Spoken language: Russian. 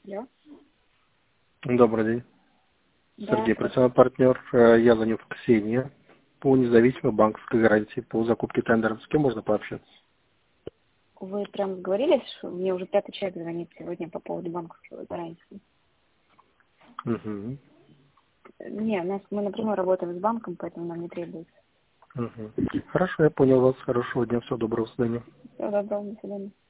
Алло. Добрый день. Да, Сергей, профессиональный партнер. Я звоню в Ксения по независимой банковской гарантии по закупке тендеров. С кем можно пообщаться? вы прям сговорились, что мне уже пятый человек звонит сегодня по поводу банковской гарантии. Угу. Не, мы напрямую работаем с банком, поэтому нам не требуется. Угу. Хорошо, я понял вас. Хорошего дня, всего доброго, до свидания. Всего доброго, до свидания.